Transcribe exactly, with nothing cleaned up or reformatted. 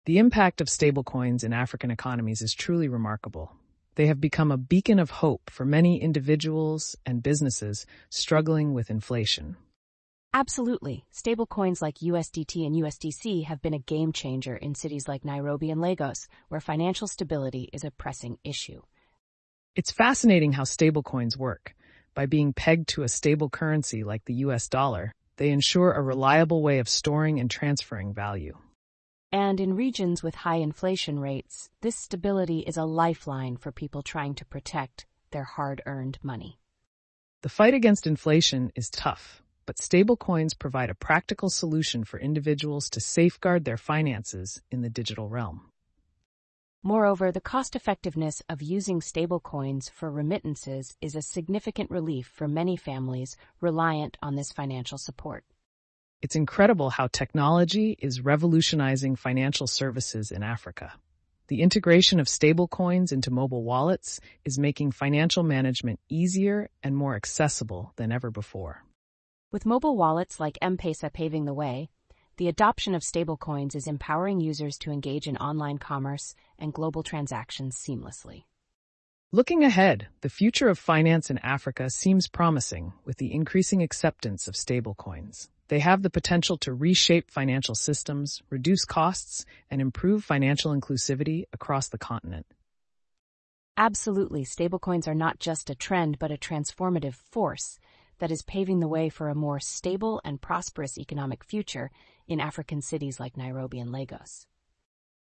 The impact of stablecoins in African economies is truly remarkable. They have become a beacon of hope for many individuals and businesses struggling with inflation. Absolutely. Stablecoins like U S D T and U S D C have been a game changer in cities like Nairobi and Lagos, where financial stability is a pressing issue. It's fascinating how stablecoins work. By being pegged to a stable currency like the U S dollar, they ensure a reliable way of storing and transferring value. And in regions with high inflation rates, this stability is a lifeline for people trying to protect their hard-earned money. The fight against inflation is tough, but stablecoins provide a practical solution for individuals to safeguard their finances in the digital realm. Moreover, the cost-effectiveness of using stablecoins for remittances is a significant relief for many families reliant on this financial support. It's incredible how technology is revolutionizing financial services in Africa. The integration of stablecoins into mobile wallets is making financial management easier and more accessible than ever before. With mobile wallets like M-Pesa paving the way, the adoption of stablecoins is empowering users to engage in online commerce and global transactions seamlessly. Looking ahead, the future of finance in Africa seems promising with the increasing acceptance of stablecoins. They have the potential to reshape financial systems, reduce costs, and improve financial inclusivity across the continent. Absolutely, stablecoins are not just a trend but a transformative force that is paving the way for a more stable and prosperous economic future in African cities like Nairobi and Lagos.